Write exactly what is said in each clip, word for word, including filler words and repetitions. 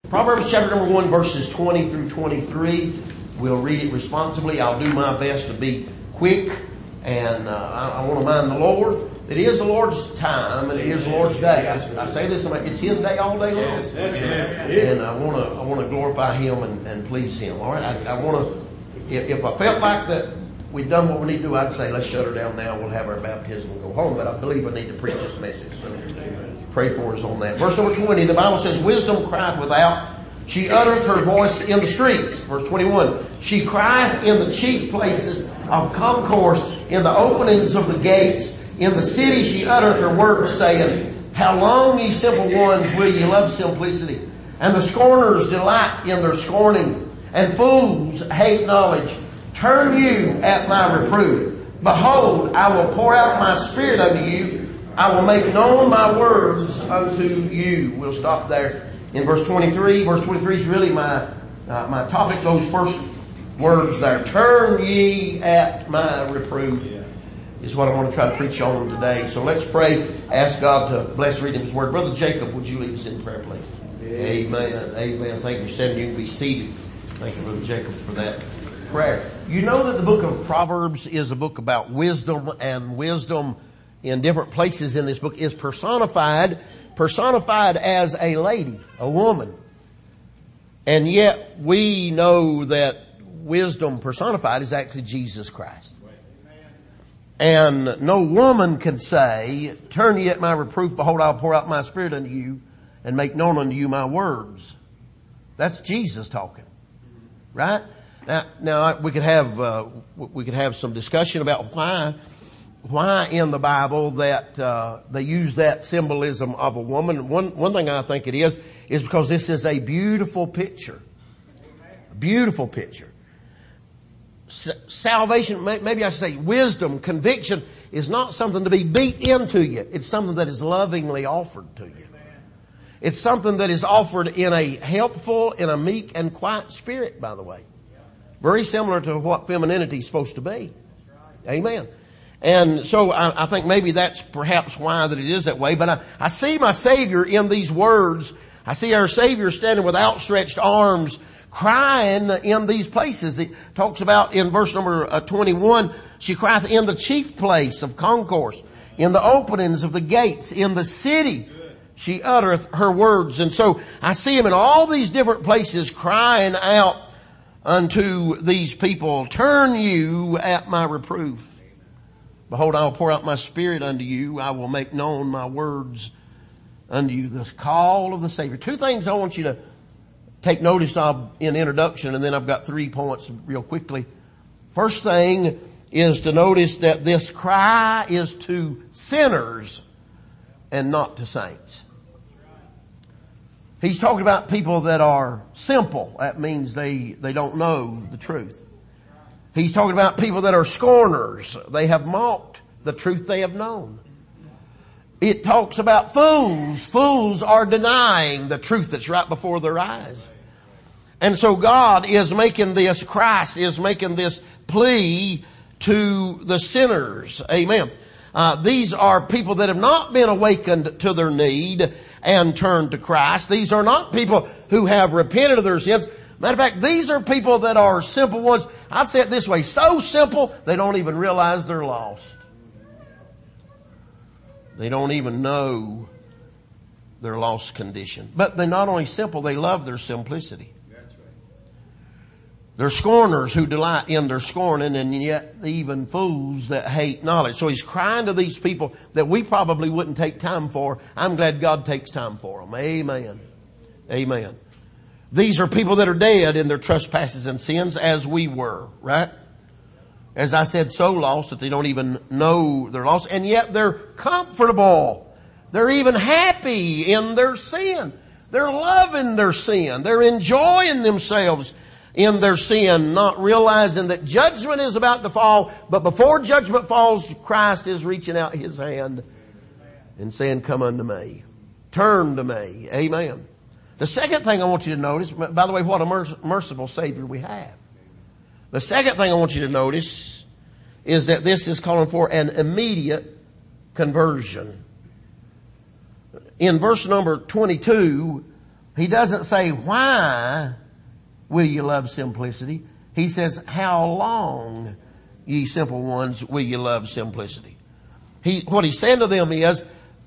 Proverbs chapter number one, verses twenty through twenty-three. We'll read it responsibly. I'll do my best to be quick, and uh, I, I want to mind the Lord. It is the Lord's time, and it is the Lord's day. I, I say this, it's His day all day long. Yes, yes, and I want to I want to glorify Him and, and please Him. All right, I, I want to. If, if I felt like that we'd done what we need to do, I'd say let's shut her down now. We'll have our baptism and go home. But I believe I need to preach this message. So pray for us on that. Verse number twenty, the Bible says, wisdom crieth without, she uttereth her voice in the streets. Verse twenty-one, she crieth in the chief places of concourse, in the openings of the gates. In the city she uttereth her words, saying, how long, ye simple ones, will ye love simplicity? And the scorners delight in their scorning, and fools hate knowledge. Turn you at my reproof. Behold, I will pour out my spirit unto you. I will make known my words unto you. We'll stop there in verse twenty-three. Verse twenty-three is really my uh, my topic. Those first words there. Turn ye at my reproof is what I want to try to preach on today. So let's pray. Ask God to bless reading His Word. Brother Jacob, would you lead us in prayer, please? Amen. Amen. Thank you, Seven. You can be seated. Thank you, Brother Jacob, for that prayer. You know that the book of Proverbs is a book about wisdom, and wisdom in different places in this book is personified, personified as a lady, a woman. And yet we know that wisdom personified is actually Jesus Christ. And no woman can say, turn ye at my reproof, behold, I'll pour out my spirit unto you and make known unto you my words. That's Jesus talking. Right? Now, now we could have, uh, we could have some discussion about why, why in the Bible that, uh, they use that symbolism of a woman. One, one thing I think it is, is because this is a beautiful picture. A beautiful picture. Salvation, maybe I should say wisdom, conviction is not something to be beat into you. It's something that is lovingly offered to you. It's something that is offered in a helpful, in a meek and quiet spirit, by the way. Very similar to what femininity is supposed to be. Amen. And so I, I think maybe that's perhaps why that it is that way. But I, I see my Savior in these words. I see our Savior standing with outstretched arms, crying in these places. It talks about in verse number twenty-one, she crieth in the chief place of concourse, in the openings of the gates, in the city. She uttereth her words. And so I see him in all these different places crying out unto these people, turn you at my reproof. Behold, I will pour out my spirit unto you. I will make known my words unto you. The call of the Savior. Two things I want you to take notice of in introduction, and then I've got three points real quickly. First thing is to notice that this cry is to sinners and not to saints. He's talking about people that are simple. That means they, they don't know the truth. He's talking about people that are scorners. They have mocked the truth they have known. It talks about fools. Fools are denying the truth that's right before their eyes. And so God is making this, Christ is making this plea to the sinners. Amen. Uh, these are people that have not been awakened to their need and turned to Christ. These are not people who have repented of their sins. Matter of fact, these are people that are simple ones. I'd say it this way, so simple they don't even realize they're lost. They don't even know their lost condition. But they're not only simple, they love their simplicity. That's right. They're scorners who delight in their scorning, and yet even fools that hate knowledge. So he's crying to these people that we probably wouldn't take time for. I'm glad God takes time for them. Amen. Amen. These are people that are dead in their trespasses and sins as we were, right? As I said, so lost that they don't even know they're lost, and yet they're comfortable. They're even happy in their sin. They're loving their sin. They're enjoying themselves in their sin, not realizing that judgment is about to fall. But before judgment falls, Christ is reaching out His hand and saying, come unto me. Turn to me. Amen. The second thing I want you to notice, by the way, what a merc- merciful Savior we have. The second thing I want you to notice is that this is calling for an immediate conversion. In verse number twenty-two, He doesn't say, why will you love simplicity? He says, how long, ye simple ones, will you love simplicity? He, what he's saying to them is,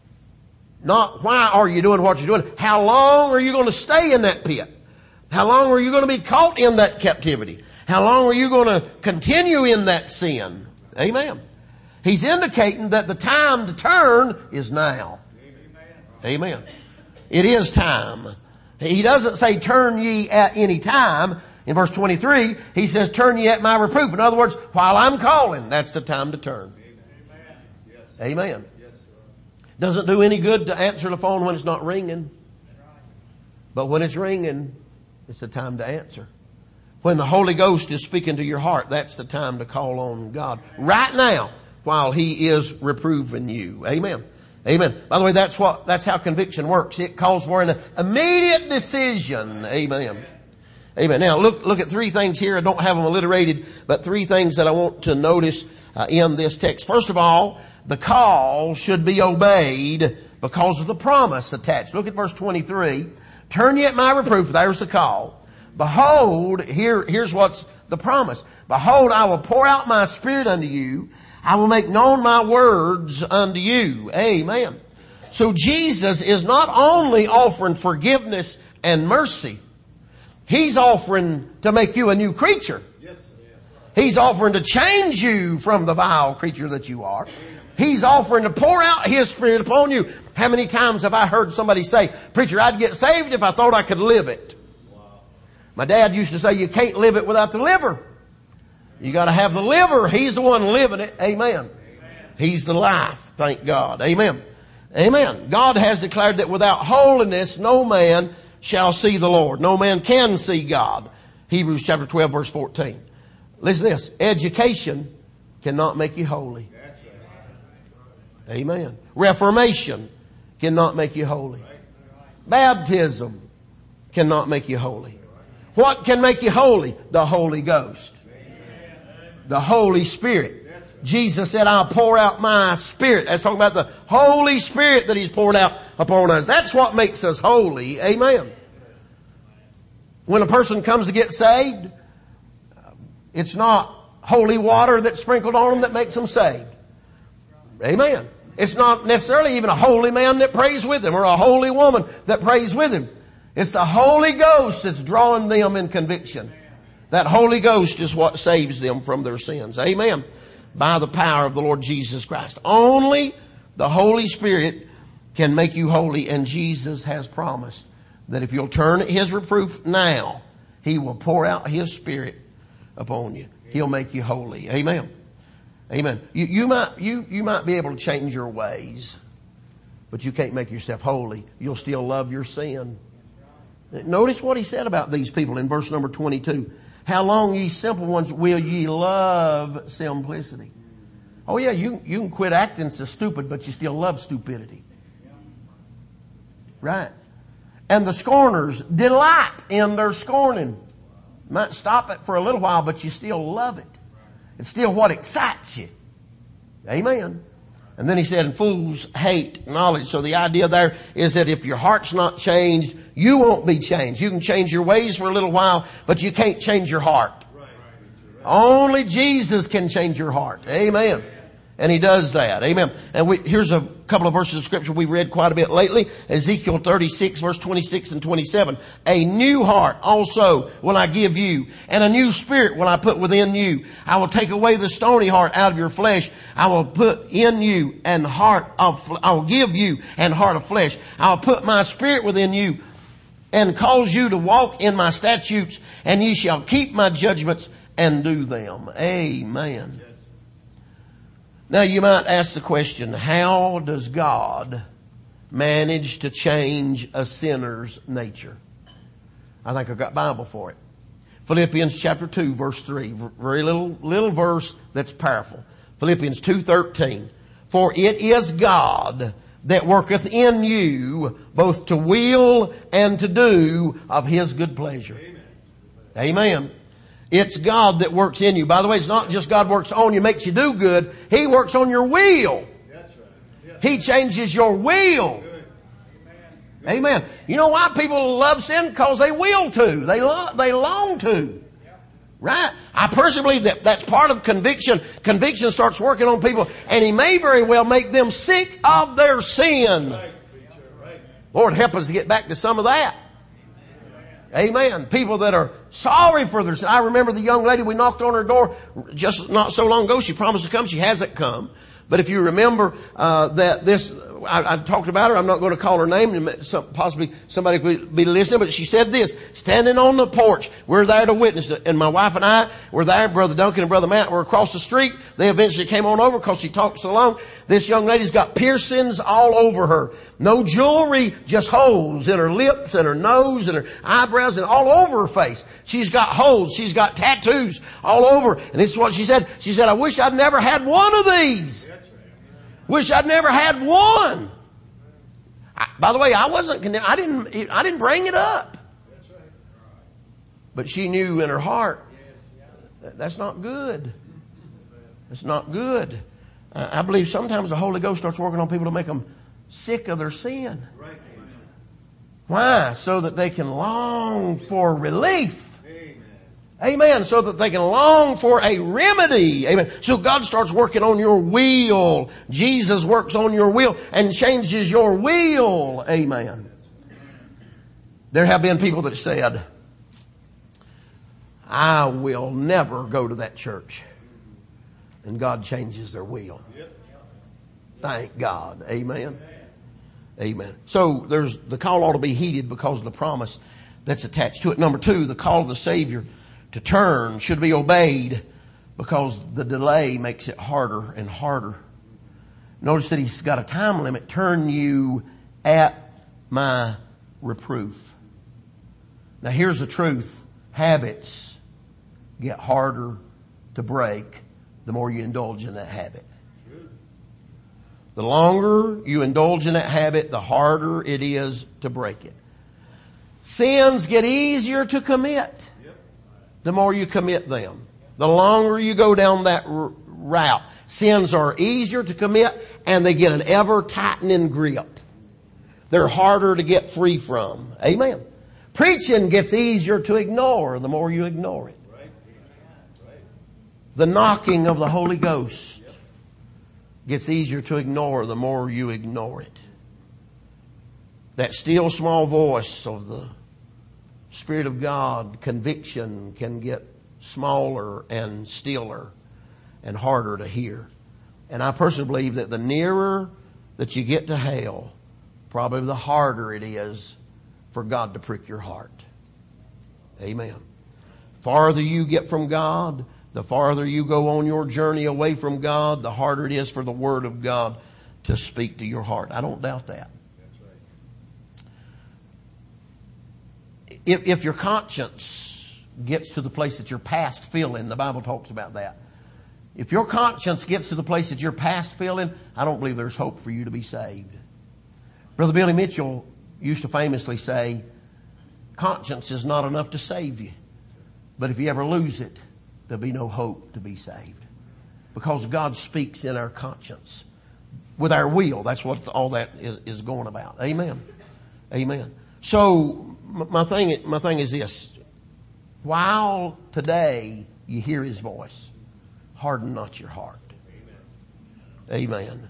not why are you doing what you're doing, how long are you going to stay in that pit? How long are you going to be caught in that captivity? How long are you going to continue in that sin? Amen. He's indicating that the time to turn is now. Amen. It is time. He doesn't say turn ye at any time. In verse twenty-three, he says turn ye at my reproof. In other words, while I'm calling, that's the time to turn. Amen. Yes. Amen. Yes, doesn't do any good to answer the phone when it's not ringing. But when it's ringing, it's the time to answer. When the Holy Ghost is speaking to your heart, that's the time to call on God. Right now, while He is reproving you. Amen. Amen. By the way, that's what, that's how conviction works. It calls for an immediate decision. Amen. Amen. Now look, look at three things here. I don't have them alliterated, but three things that I want to notice uh, in this text. First of all, the call should be obeyed because of the promise attached. Look at verse twenty-three. Turn ye at my reproof. There's the call. Behold, here, here's what's the promise. Behold, I will pour out my spirit unto you. I will make known my words unto you. Amen. So Jesus is not only offering forgiveness and mercy. He's offering to make you a new creature. He's offering to change you from the vile creature that you are. He's offering to pour out His Spirit upon you. How many times have I heard somebody say, preacher, I'd get saved if I thought I could live it. My dad used to say, you can't live it without the liver. You got to have the liver. He's the one living it. Amen. Amen. He's the life. Thank God. Amen. Amen. God has declared that without holiness, no man shall see the Lord. No man can see God. Hebrews chapter twelve verse fourteen. Listen to this. Education cannot make you holy. Amen. Reformation cannot make you holy. Baptism cannot make you holy. What can make you holy? The Holy Ghost. The Holy Spirit. Jesus said, I'll pour out my Spirit. That's talking about the Holy Spirit that He's poured out upon us. That's what makes us holy. Amen. When a person comes to get saved, it's not holy water that's sprinkled on them that makes them saved. Amen. It's not necessarily even a holy man that prays with them or a holy woman that prays with him. It's the Holy Ghost that's drawing them in conviction. That Holy Ghost is what saves them from their sins. Amen. By the power of the Lord Jesus Christ. Only the Holy Spirit can make you holy, and Jesus has promised that if you'll turn at His reproof now, He will pour out His Spirit upon you. He'll make you holy. Amen. Amen. You, you might, you, you might be able to change your ways, but you can't make yourself holy. You'll still love your sin. Notice what He said about these people in verse number twenty-two. How long, ye simple ones, will ye love simplicity? Oh yeah, you, you can quit acting so stupid, but you still love stupidity. Right. And the scorners delight in their scorning. You might stop it for a little while, but you still love it. It's still what excites you. Amen. And then he said, and fools hate knowledge. So the idea there is that if your heart's not changed, you won't be changed. You can change your ways for a little while, but you can't change your heart. Only Jesus can change your heart. Amen. And He does that. Amen. And we, here's a couple of verses of scripture we've read quite a bit lately. Ezekiel thirty-six verse twenty-six and twenty-seven. A new heart also will I give you, and a new spirit will I put within you. I will take away the stony heart out of your flesh. I will put in you an heart of, I will give you an heart of flesh. I will put my spirit within you and cause you to walk in my statutes, and ye shall keep my judgments and do them. Amen. Now you might ask the question, how does God manage to change a sinner's nature? I think I've got Bible for it. Philippians chapter two verse three. Very little, little verse that's powerful. Philippians two thirteen. For it is God that worketh in you both to will and to do of His good pleasure. Amen. Amen. It's God that works in you. By the way, it's not just God works on you, makes you do good. He works on your will. That's right. Yes. He changes your will. Amen. You know why people love sin? Because they will to. They love, they long to. Right? I personally believe that that's part of conviction. Conviction starts working on people, and He may very well make them sick of their sin. Lord, help us to get back to some of that. Amen. People that are sorry for their sin. I remember the young lady, we knocked on her door just not so long ago. She promised to come. She hasn't come. But if you remember, uh, that this, I, I talked about her. I'm not going to call her name. Some, possibly somebody could be listening, but she said this, standing on the porch. We're there to witness it. And my wife and I were there. Brother Duncan and Brother Matt were across the street. They eventually came on over because she talked so long. This young lady's got piercings all over her. No jewelry, just holes in her lips and her nose and her eyebrows and all over her face. She's got holes. She's got tattoos all over. And this is what she said. She said, I wish I'd never had one of these. Wish I'd never had one. I, by the way, I wasn't condemned. I didn't, I didn't bring it up. But she knew in her heart, that that's not good. That's not good. Uh, I believe sometimes the Holy Ghost starts working on people to make them sick of their sin. Why? So that they can long for relief. Amen. So that they can long for a remedy. Amen. So God starts working on your will. Jesus works on your will and changes your will. Amen. There have been people that said, I will never go to that church. And God changes their will. Thank God. Amen. Amen. So there's, the call ought to be heeded because of the promise that's attached to it. Number two, the call of the Savior to turn should be obeyed because the delay makes it harder and harder. Notice that He's got a time limit. Turn you at my reproof. Now here's the truth. Habits get harder to break the more you indulge in that habit. The longer you indulge in that habit, the harder it is to break it. Sins get easier to commit the more you commit them. The longer you go down that r- route. Sins are easier to commit and they get an ever tightening grip. They're harder to get free from. Amen. Preaching gets easier to ignore the more you ignore it. The knocking of the Holy Ghost gets easier to ignore the more you ignore it. That still small voice of the Spirit of God, conviction can get smaller and stiller and harder to hear. And I personally believe that the nearer that you get to hell, probably the harder it is for God to prick your heart. Amen. Farther you get from God, the farther you go on your journey away from God, the harder it is for the Word of God to speak to your heart. I don't doubt that. If, if your conscience gets to the place that you're past feeling, the Bible talks about that. If your conscience gets to the place that you're past feeling, I don't believe there's hope for you to be saved. Brother Billy Mitchell used to famously say, conscience is not enough to save you. But if you ever lose it, there'll be no hope to be saved. Because God speaks in our conscience. With our will. That's what all that is, is going about. Amen. Amen. So, my thing, my thing is this. While today you hear His voice, harden not your heart. Amen. Amen.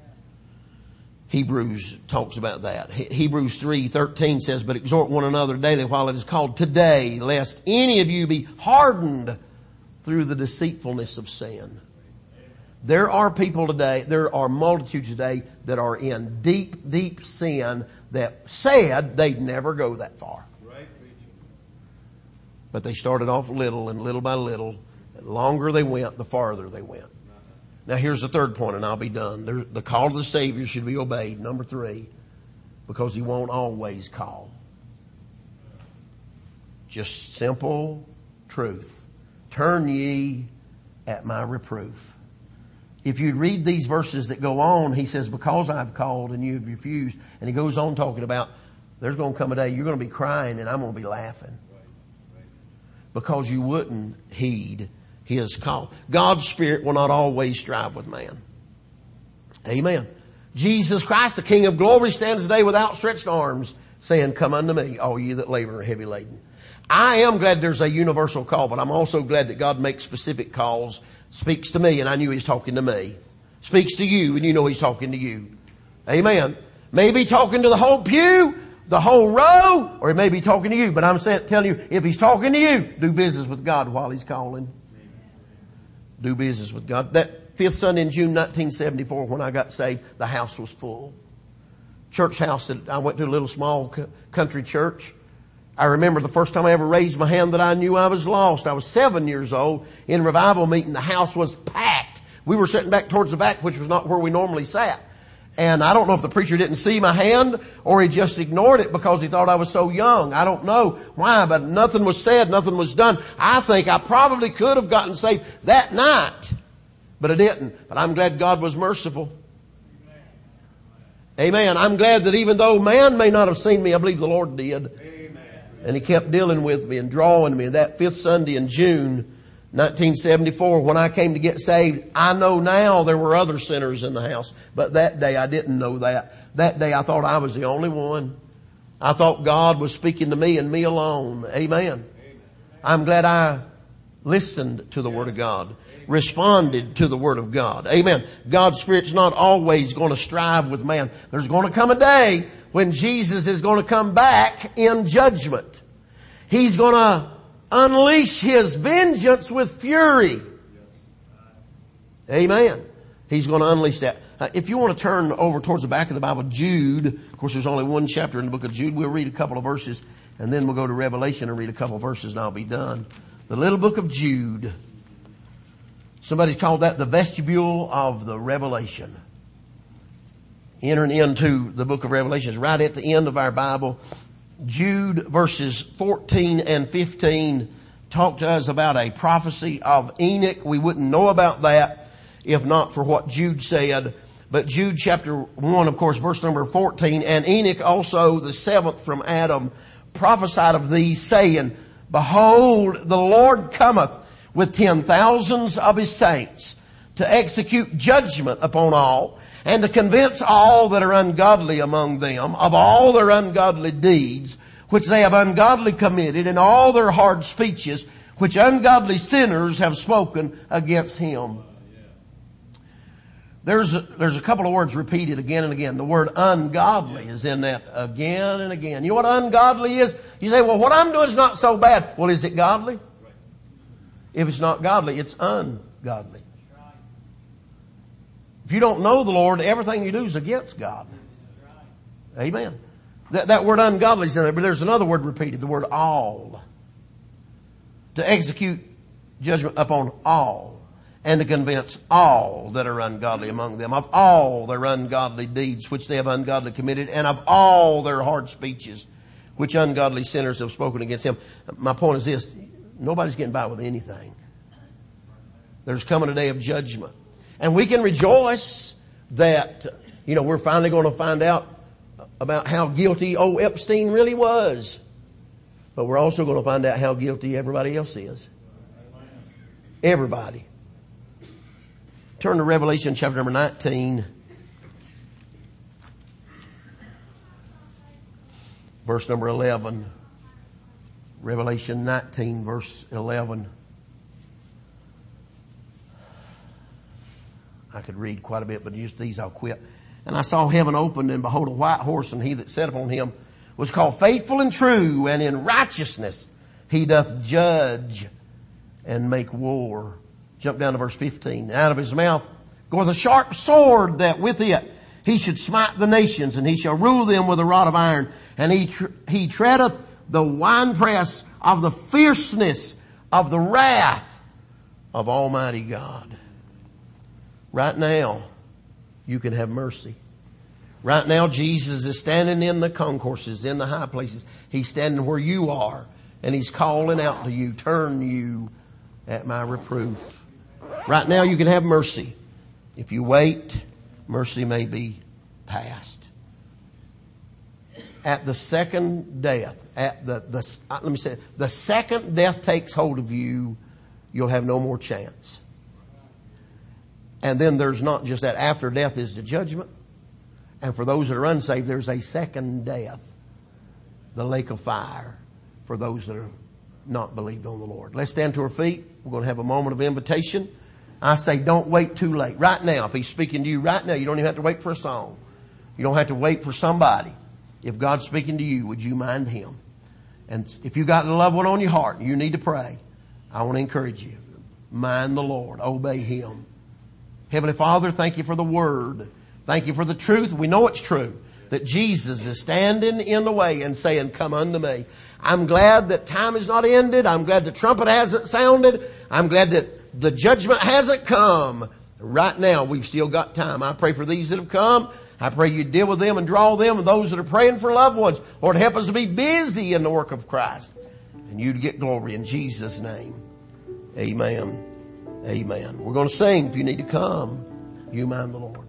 Hebrews talks about that. Hebrews three thirteen says, but exhort one another daily while it is called today, lest any of you be hardened through the deceitfulness of sin. There are people today, there are multitudes today that are in deep, deep sin that said they'd never go that far. But they started off little and little by little. The longer they went, the farther they went. Now here's the third point and I'll be done. There, the call of the Savior should be obeyed. Number three, because He won't always call. Just simple truth. Turn ye at my reproof. If you read these verses that go on, He says, because I've called and you've refused. And He goes on talking about, there's going to come a day you're going to be crying and I'm going to be laughing. Because you wouldn't heed His call. God's Spirit will not always strive with man. Amen. Jesus Christ, the King of glory, stands today with outstretched arms saying, come unto me, all ye that labor and are heavy laden. I am glad there's a universal call, but I'm also glad that God makes specific calls, speaks to me, and I knew He's talking to me. Speaks to you, and you know He's talking to you. Amen. Maybe talking to the whole pew, the whole row, or He may be talking to you, but I'm saying, telling you, if He's talking to you, do business with God while He's calling. Do business with God. That fifth Sunday in June nineteen seventy-four, when I got saved, the house was full. Church house that I went to, a little small country church. I remember the first time I ever raised my hand that I knew I was lost. I was seven years old in revival meeting. The house was packed. We were sitting back towards the back, which was not where we normally sat. And I don't know if the preacher didn't see my hand or he just ignored it because he thought I was so young. I don't know why, but nothing was said, nothing was done. I think I probably could have gotten saved that night, but I didn't. But I'm glad God was merciful. Amen. I'm glad that even though man may not have seen me, I believe the Lord did. Amen. And He kept dealing with me and drawing me. That fifth Sunday in June nineteen seventy-four, when I came to get saved, I know now there were other sinners in the house. But that day I didn't know that. That day I thought I was the only one. I thought God was speaking to me and me alone. Amen. Amen. I'm glad I listened to the Word of God. Responded to the Word of God. Amen. God's Spirit's not always going to strive with man. There's going to come a day when Jesus is going to come back in judgment. He's going to unleash His vengeance with fury. Amen. He's going to unleash that. Uh, if you want to turn over towards the back of the Bible, Jude, of course there's only one chapter in the book of Jude. We'll read a couple of verses and then we'll go to Revelation and read a couple of verses and I'll be done. The little book of Jude. Somebody's called that the vestibule of the Revelation. Entering into the book of Revelation is right at the end of our Bible. Jude verses fourteen and fifteen talk to us about a prophecy of Enoch. We wouldn't know about that if not for what Jude said. But Jude chapter one, of course, verse number fourteen, and Enoch also the seventh from Adam prophesied of these, saying, behold, the Lord cometh with ten thousands of His saints to execute judgment upon all and to convince all that are ungodly among them of all their ungodly deeds which they have ungodly committed and all their hard speeches which ungodly sinners have spoken against Him. There's a, there's a couple of words repeated again and again. The word ungodly is in that again and again. You know what ungodly is? You say, well, what I'm doing is not so bad. Well, is it godly? If it's not godly, it's ungodly. If you don't know the Lord, everything you do is against God. Amen. That, that word ungodly is in there, but there's another word repeated, the word all. To execute judgment upon all and to convince all that are ungodly among them of all their ungodly deeds which they have ungodly committed and of all their hard speeches which ungodly sinners have spoken against Him. My point is this. Nobody's getting by with anything. There's coming a day of judgment. And we can rejoice that, you know, we're finally going to find out about how guilty old Epstein really was. But we're also going to find out how guilty everybody else is. Everybody. Turn to Revelation chapter number nineteen. Verse number eleven. Revelation nineteen verse eleven. I could read quite a bit, but just these I'll quit. And I saw heaven opened, and behold, a white horse, and he that sat upon him was called Faithful and True, and in righteousness he doth judge and make war. Jump down to verse fifteen. And out of his mouth goeth a sharp sword, that with it he should smite the nations, and he shall rule them with a rod of iron. And he tr- he treadeth the winepress of the fierceness of the wrath of Almighty God. Right now, you can have mercy. Right now, Jesus is standing in the concourses, in the high places. He's standing where you are, and He's calling out to you, turn you at my reproof. Right now, you can have mercy. If you wait, mercy may be past. At the second death, at the, the, let me say, the second death takes hold of you, you'll have no more chance. And then there's not just that. After death is the judgment. And for those that are unsaved, there's a second death. The lake of fire for those that are not believed on the Lord. Let's stand to our feet. We're going to have a moment of invitation. I say don't wait too late. Right now, if He's speaking to you right now, you don't even have to wait for a song. You don't have to wait for somebody. If God's speaking to you, would you mind Him? And if you got a loved one on your heart and you need to pray, I want to encourage you. Mind the Lord. Obey Him. Heavenly Father, thank You for the Word. Thank You for the truth. We know it's true. That Jesus is standing in the way and saying, come unto me. I'm glad that time is not ended. I'm glad the trumpet hasn't sounded. I'm glad that the judgment hasn't come. Right now, we've still got time. I pray for these that have come. I pray You deal with them and draw them, and those that are praying for loved ones. Lord, help us to be busy in the work of Christ. And You to get glory in Jesus' name. Amen. Amen. We're going to sing. If you need to come, you mind the Lord.